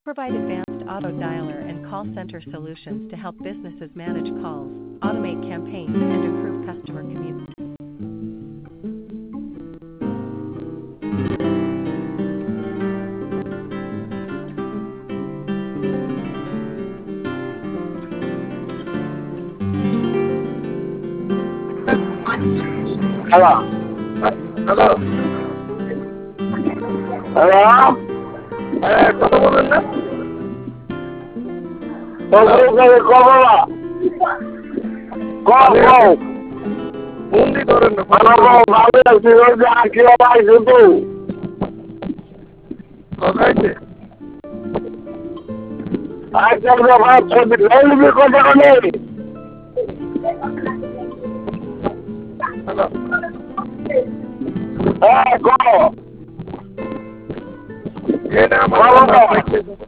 Provide advanced auto dialer and call center solutions to help businesses manage calls, automate campaigns, and improve customer communication. Hello. Hello, Hello. হ্যাঁ কথা বলেন না। বন্দি ধরেন না, খাইছে কথা